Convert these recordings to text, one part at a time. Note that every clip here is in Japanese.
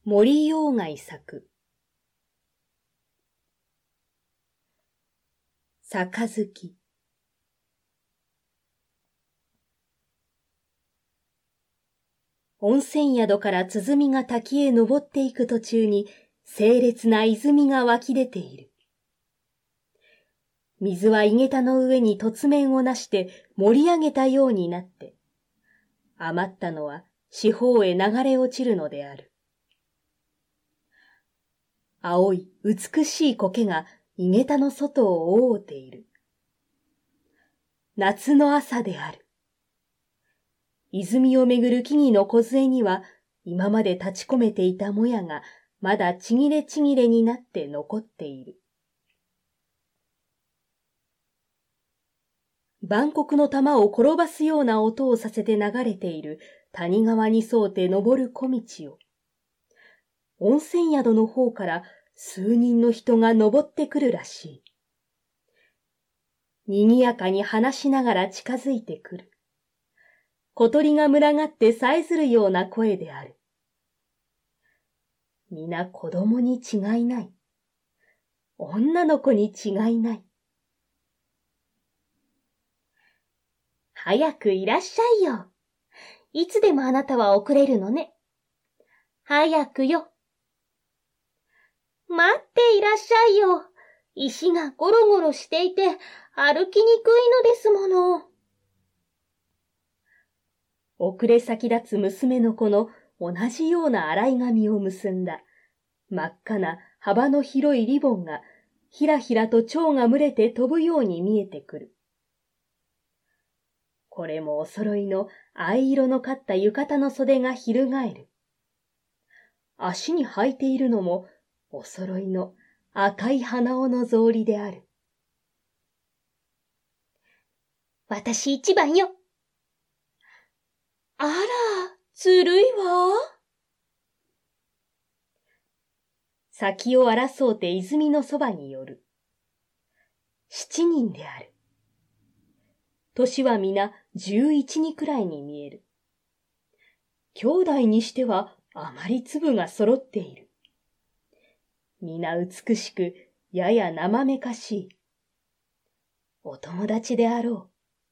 森鴎外作杯。温泉宿から鼓が滝へ登っていく途中に清冽な泉が湧き出ている。水は井桁の上に凸面をなして盛り上げたようになって、余ったのは四方へ流れ落ちるのである。青い美しい苔が井桁の外を覆っている。夏の朝である。泉をめぐる木々の梢には今まで立ち込めていたもやがまだちぎれちぎれになって残っている。万国の玉を転ばすような音をさせて流れている谷川に沿って登る小道を、温泉宿の方から数人の人が登ってくるらしい。にぎやかに話しながら近づいてくる。小鳥が群がってさえずるような声である。皆子供に違いない。女の子に違いない。 早くいらっしゃいよ。いつでもあなたは遅れるのね。早くよ。待っていらっしゃいよ。石がゴロゴロしていて歩きにくいのですもの。 遅れ先立つ娘の子の同じような洗い髪を結んだ真っ赤な幅の広いリボンがひらひらと蝶が群れて飛ぶように見えてくる。これもお揃いの藍色のかった浴衣の袖が翻る。足に履いているのもお揃いの赤い鼻緒の草履である。 私一番よ。 あら、ずるいわ。 先を争うて泉のそばに寄る。7人である。年は皆11にくらいに見える。兄弟にしてはあまり粒が揃っている。皆美しくやや生めかしい。お友達であろう。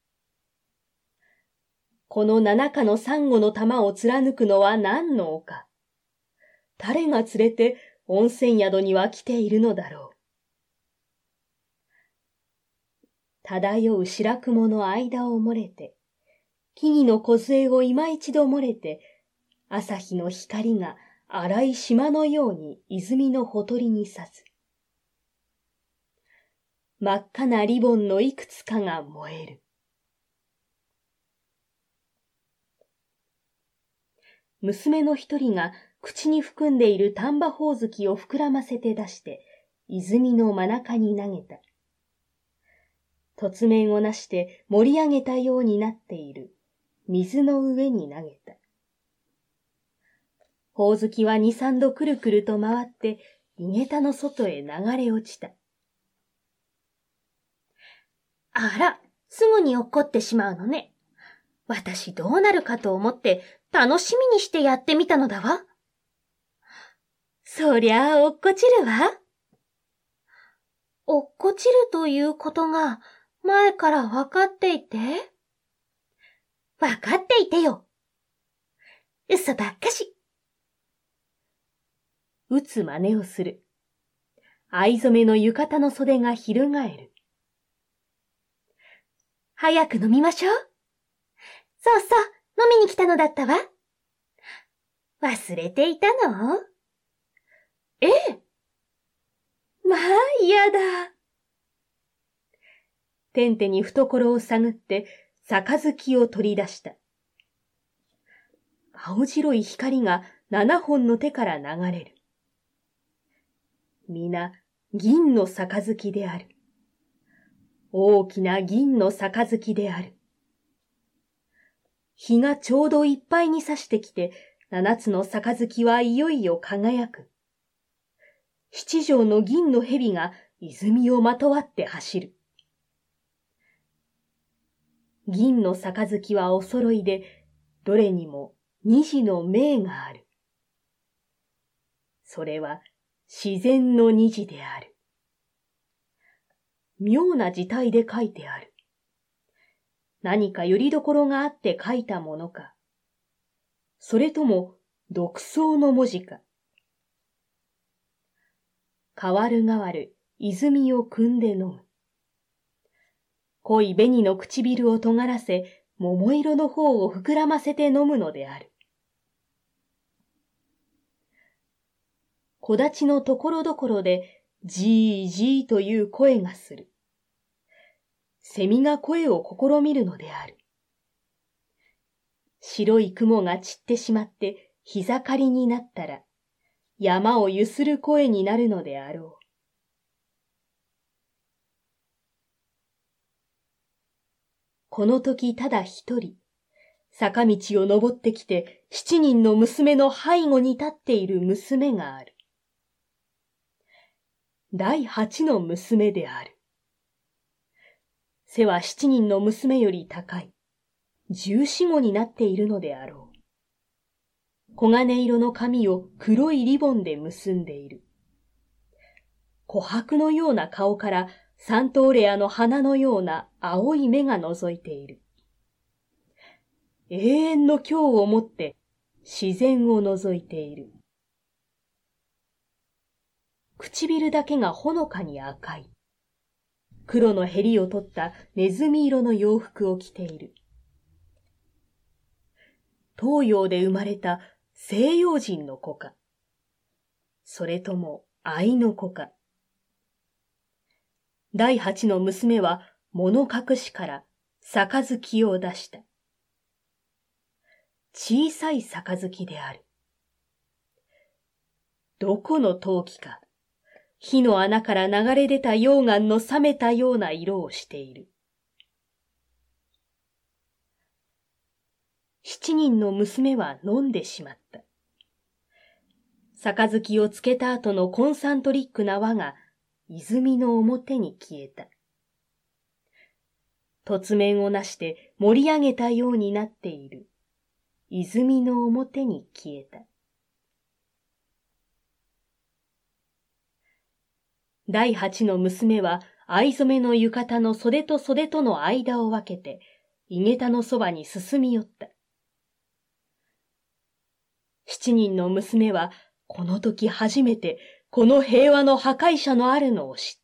この七日のサンゴの玉を貫くのは何の丘。誰が連れて温泉宿には来ているのだろう。漂う白雲の間を漏れて、木々の梢を今一度漏れて、朝日の光が荒い島のように泉のほとりに差す。真っ赤なリボンのいくつかが燃える。娘の一人が口に含んでいる丹波ほおずきを膨らませて出して、泉の真中に投げた。凸面をなして盛り上げたようになっている水の上に投げた。ほおずきは二三度くるくると回って井桁の外へ流れ落ちた。 あら、すぐに落っこってしまうのね。私どうなるかと思って楽しみにしてやってみたのだわ。 そりゃあ落っこちるわ。 落っこちるということが前から分かっていて？分かっていてよ。嘘ばっかし。 打つ真似をする。藍染めの浴衣の袖が翻る。 早く飲みましょう。そうそう、飲みに来たのだったわ。忘れていたの？ ええ。まあ、嫌だ。 てんてに懐を探って杯を取り出した。青白い光が7本の手から流れる。皆銀の杯である。大きな銀の杯である。日がちょうどいっぱいに差してきて、7つの杯はいよいよ輝く。7条の銀の蛇が泉をまとわって走る。銀の杯はお揃いで、どれにも虹の銘がある。 それは自然の虹である。妙な字体で書いてある。何かよりどころがあって書いたものか、それとも独創の文字か。かわるがわる泉を汲んで飲む。濃い紅の唇を尖らせ、桃色の方を膨らませて飲むのである。木立のところどころで、じーじーという声がする。蝉が声を試みるのである。白い雲が散ってしまって膝刈りになったら、山をゆする声になるのであろう。この時ただ一人、坂道を登ってきて7人の娘の背後に立っている娘がある。第8の娘である。背は7人の娘より高い。14、15になっているのであろう。黄金色の髪を黒いリボンで結んでいる。琥珀のような顔からサントーレアの花のような青い目が覗いている。永遠の今日をもって自然を覗いている。唇だけがほのかに赤い。黒の襟を取ったネズミ色の洋服を着ている。東洋で生まれた西洋人の子か、それとも愛の子か。第8の娘は物隠しから杯を出した。小さい杯である。どこの陶器か、火の穴から流れ出た溶岩の冷めたような色をしている。7人の娘は飲んでしまった。杯をつけた後のコンサントリックな輪が泉の表に消えた。凸面をなして盛り上げたようになっている。泉の表に消えた。第8の娘は藍染めの浴衣の袖と袖との間を分けて、井桁のそばに進み寄った。7人の娘はこの時初めてこの平和の破壊者のあるのを知った。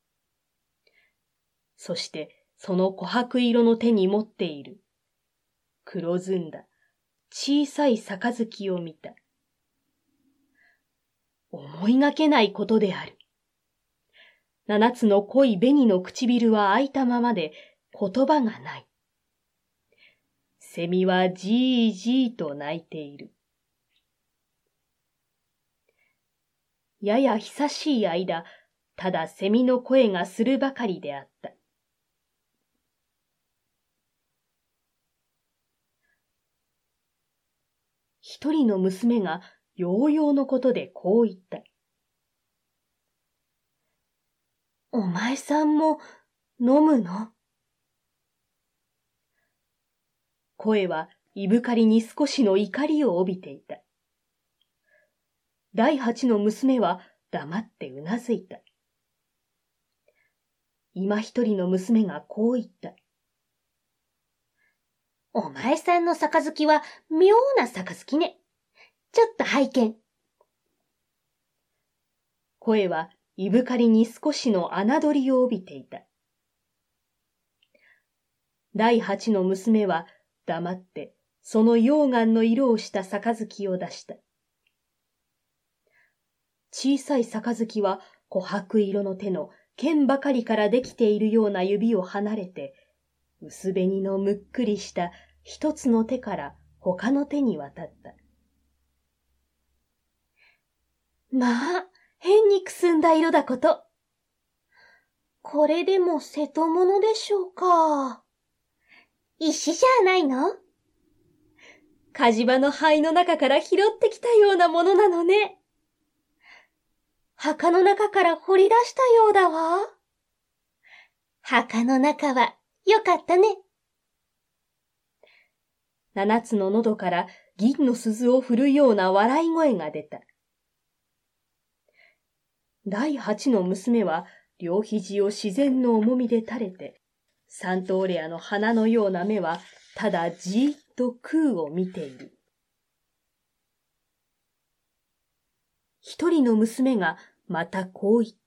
そしてその琥珀色の手に持っている黒ずんだ小さい杯を見た。思いがけないことである。7つの濃い紅の唇は開いたままで言葉がない。蝉はじーじーと鳴いている。やや久しい間、ただ蝉の声がするばかりであった。一人の娘がようようのことでこう言った。 お前さんも飲むの？ 声はいぶかりに少しの怒りを帯びていた。第8の娘は黙ってうなずいた。今一人の娘がこう言った。 お前さんの杯は妙な杯ね。ちょっと拝見。 声はいぶかりに少しの侮りを帯びていた。第8の娘は黙ってその溶岩の色をした杯を出した。小さい杯は琥珀色の手の剣ばかりからできているような指を離れて、薄紅のむっくりした一つの手から他の手に渡った。 まあ、変にくすんだ色だこと。これでも瀬戸物でしょうか。 石じゃないの？ 火事場の灰の中から拾ってきたようなものなのね。墓の中から掘り出したようだわ。 墓の中はよかったね。 7つの喉から銀の鈴を振るような笑い声が出た。 第8の娘は両肘を自然の重みで垂れて、サントーレアの花のような目はただじーっと空を見ている。一人の娘がまたこう言った。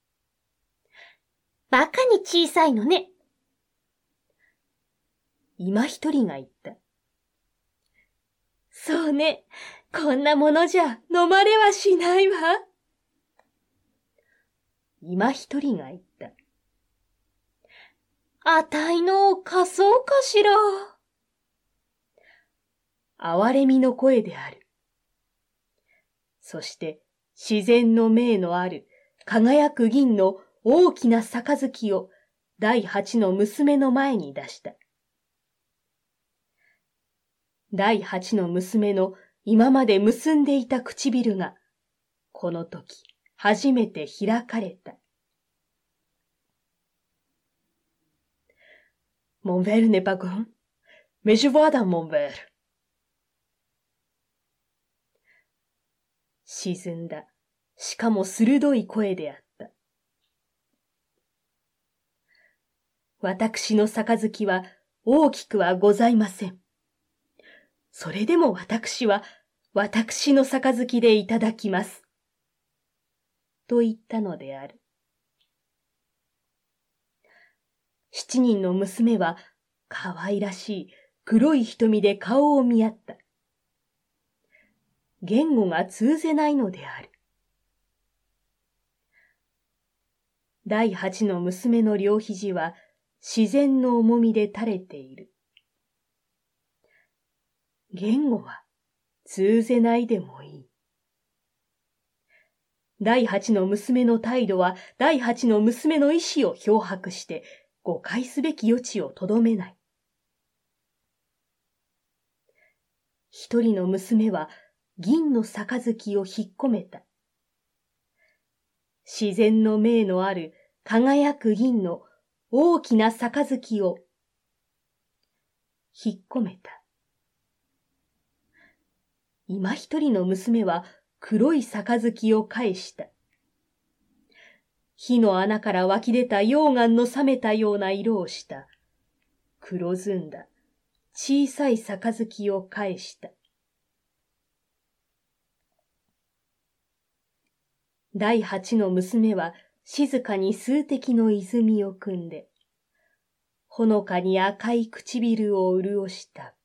バカに小さいのね。 今一人が言った。 そうね。こんなものじゃ飲まれはしないわ。 今一人が言った。 あたいの貸そうかしら。 哀れみの声である。そして自然の明のある輝く銀の大きな杯を第8の娘の前に出した。第8の娘の今まで結んでいた唇が、この時初めて開かれた。Mon verre n'est pas grand, mais je vois dans mon verre. 沈んだ、しかも鋭い声であった。私の杯は大きくはございません。それでも私は私の杯でいただきます。と言ったのである。7人の娘は可愛らしい黒い瞳で顔を見合った。言語が通ぜないのである。第8の娘の両肘は自然の重みで垂れている。言語は通ぜないでもいい。第8の娘の態度は第8の娘の意志を漂白して誤解すべき余地をとどめない。一人の娘は銀の杯を引っ込めた。自然の明のある輝く銀の大きな杯を引っ込めた。今一人の娘は黒い杯を返した。火の穴から湧き出た溶岩の冷めたような色をした黒ずんだ小さい杯を返した。第8の娘は静かに数滴の泉を汲んで、ほのかに赤い唇を潤した。